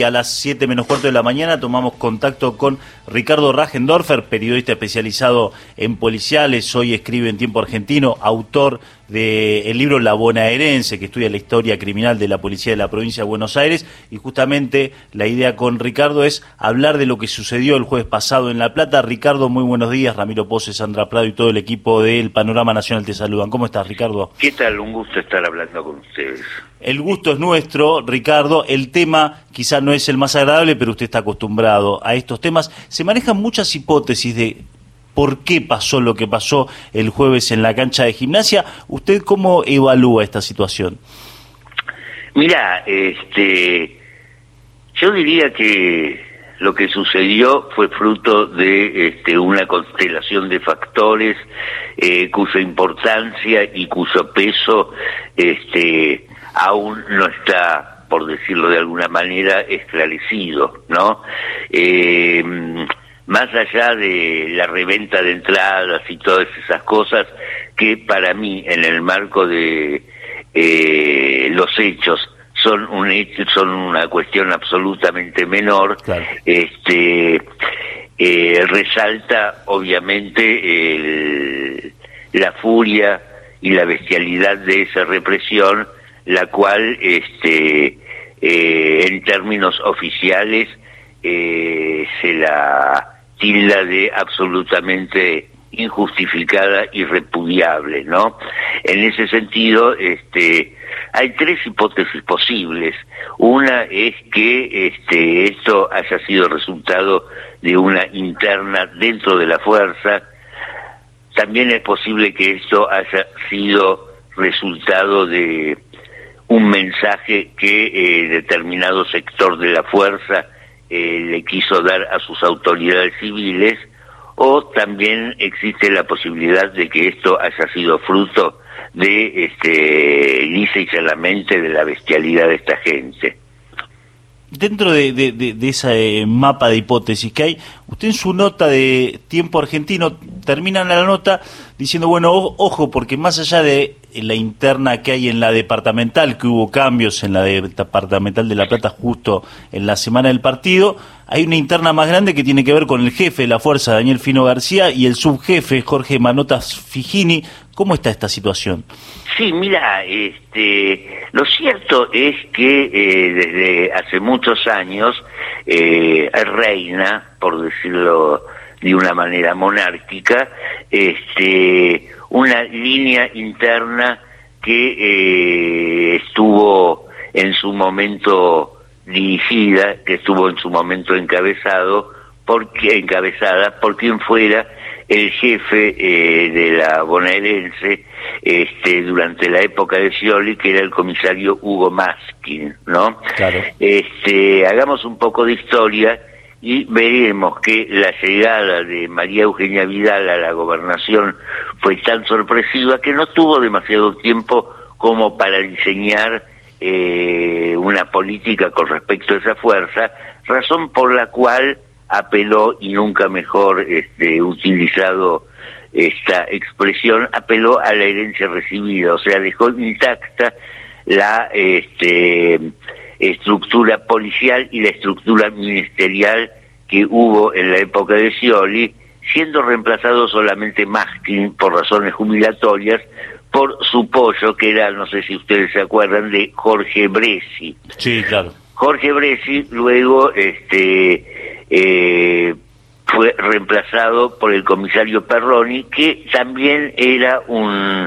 y a las 7 menos cuarto de la mañana tomamos contacto con Ricardo Rajendorfer, periodista especializado en policiales, hoy escribe en Tiempo Argentino, autor del libro La Bonaerense, que estudia la historia criminal de la policía de la provincia de Buenos Aires, y justamente la idea con Ricardo es hablar de lo que sucedió el jueves pasado en La Plata. Ricardo, muy buenos días. Ramiro Pose, Sandra Prado y todo el equipo del Panorama Nacional te saludan. ¿Cómo estás, Ricardo? ¿Qué tal? Un gusto estar hablando con ustedes. El gusto es nuestro, Ricardo. El tema quizá no es el más agradable, pero usted está acostumbrado a estos temas. Se manejan muchas hipótesis de por qué pasó lo que pasó el jueves en la cancha de Gimnasia. ¿Usted cómo evalúa esta situación? Mira, yo diría que lo que sucedió fue fruto de una constelación de factores cuya importancia y cuyo peso aún no está, por decirlo de alguna manera, esclarecido, ¿no? Más allá de la reventa de entradas y todas esas cosas que para mí, en el marco de los hechos, son una cuestión absolutamente menor, claro. Resalta obviamente la furia y la bestialidad de esa represión, la cual en términos oficiales se la tilda de absolutamente injustificada y repudiable, ¿no? En ese sentido, hay tres hipótesis posibles. Una es que esto haya sido resultado de una interna dentro de la fuerza. También es posible que esto haya sido resultado de un mensaje que determinado sector de la fuerza le quiso dar a sus autoridades civiles, o también existe la posibilidad de que esto haya sido fruto de lisa y llanamente de la bestialidad de esta gente. Dentro de ese mapa de hipótesis que hay, usted en su nota de Tiempo Argentino termina la nota diciendo, bueno, ojo, porque más allá de la interna que hay en la departamental, que hubo cambios en la departamental de La Plata justo en la semana del partido, hay una interna más grande que tiene que ver con el jefe de la fuerza, Daniel Fino García, y el subjefe, Jorge Manotas Figini. ¿Cómo está esta situación? Sí, mira, lo cierto es que desde hace muchos años reina, por decirlo de una manera monárquica, una línea interna que estuvo en su momento dirigida, que estuvo en su momento encabezada por quien fuera el jefe de la bonaerense durante la época de Scioli, que era el comisario Hugo Maskin, ¿no? Claro. Hagamos un poco de historia y veremos que la llegada de María Eugenia Vidal a la gobernación fue tan sorpresiva que no tuvo demasiado tiempo como para diseñar una política con respecto a esa fuerza, razón por la cual apeló, y nunca mejor utilizado esta expresión, apeló a la herencia recibida, o sea, dejó intacta la estructura policial y la estructura ministerial que hubo en la época de Scioli, siendo reemplazado solamente Maskin, por razones jubilatorias, por su pollo, que era, no sé si ustedes se acuerdan, de Jorge Bresi. Sí, claro. Jorge Bresi luego fue reemplazado por el comisario Perroni, que también era un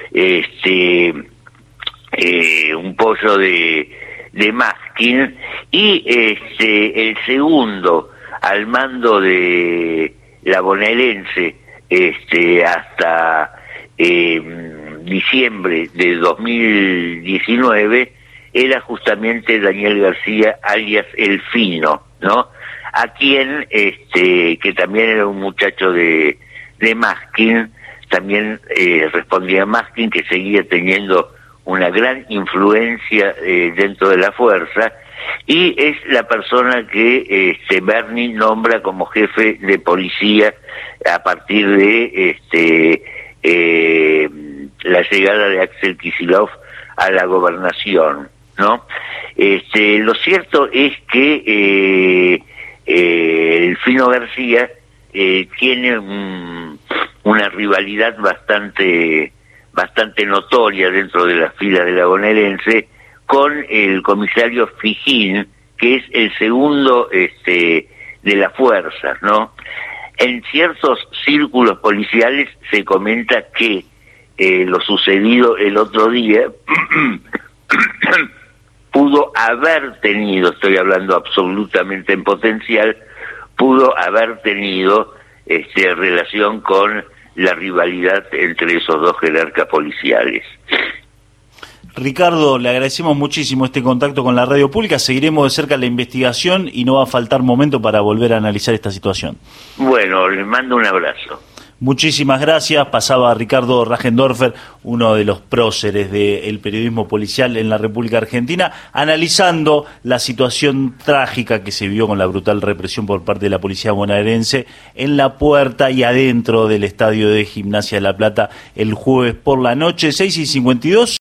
pollo de Maskin, y el segundo al mando de la bonaerense hasta diciembre de 2019 era justamente Daniel García, alias El Fino, ¿no? A quien, que también era un muchacho de Maskin, también respondía a Maskin, que seguía teniendo una gran influencia dentro de la fuerza, y es la persona que Berni nombra como jefe de policía a partir de la llegada de Axel Kicillof a la gobernación, ¿no? Lo cierto es que el Fino García tiene una rivalidad bastante notoria dentro de las filas de la bonaerense con el comisario Fijín, que es el segundo de las fuerzas, ¿no? En ciertos círculos policiales se comenta que lo sucedido el otro día pudo haber tenido, estoy hablando absolutamente en potencial, pudo haber tenido relación con la rivalidad entre esos dos jerarcas policiales. Ricardo, le agradecemos muchísimo este contacto con la radio pública, seguiremos de cerca la investigación y no va a faltar momento para volver a analizar esta situación. Bueno, les mando un abrazo. Muchísimas gracias. Pasaba Ricardo Rajendorfer, uno de los próceres del periodismo policial en la República Argentina, analizando la situación trágica que se vivió con la brutal represión por parte de la policía bonaerense en la puerta y adentro del estadio de Gimnasia de La Plata el jueves por la noche, 6:52.